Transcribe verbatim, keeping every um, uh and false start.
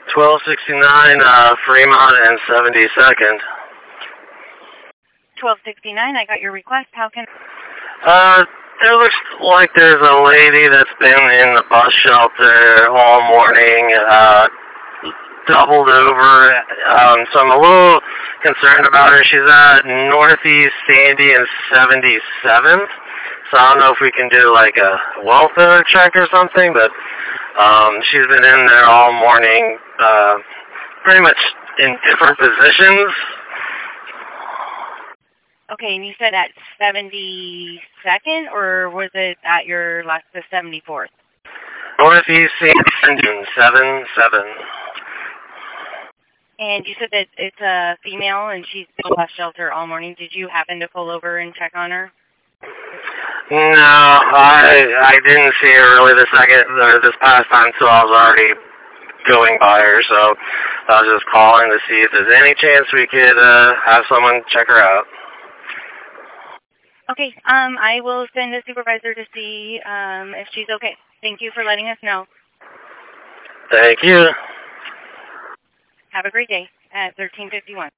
twelve sixty-nine, uh, Fremont and seventy-second. twelve sixty-nine, I got your request. How can... Uh, there looks like there's a lady that's been in the bus shelter all morning, uh, doubled over, um, so I'm a little concerned about her. She's at Northeast Sandy and seventy-seventh, so I don't know if we can do like a welfare check or something, but um, she's been in there all morning, uh, pretty much in different positions. Okay, and you said at seventy-second, or was it at your last, the seventy-fourth? Northeast Sandy and seventy-seven. And you said that it's a female and she's in the bus shelter all morning. Did you happen to pull over and check on her? No, I I didn't see her really the second or this past time, so I was already going by her. So I was just calling to see if there's any chance we could uh, have someone check her out. Okay, um, I will send a supervisor to see um, if she's okay. Thank you for letting us know. Thank you. Have a great day at thirteen fifty-one.